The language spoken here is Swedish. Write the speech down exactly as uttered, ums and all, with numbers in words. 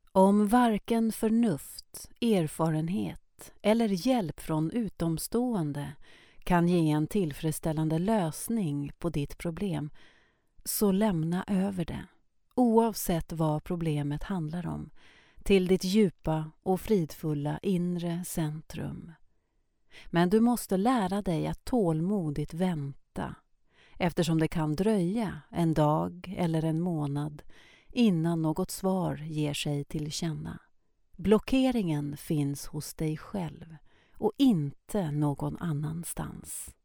Om varken förnuft, erfarenhet eller hjälp från utomstående kan ge en tillfredsställande lösning på ditt problem, så lämna över det, oavsett vad problemet handlar om, till ditt djupa och fridfulla inre centrum. Men du måste lära dig att tålmodigt vänta, eftersom det kan dröja en dag eller en månad innan något svar ger sig till känna. Blockeringen finns hos dig själv och inte någon annanstans.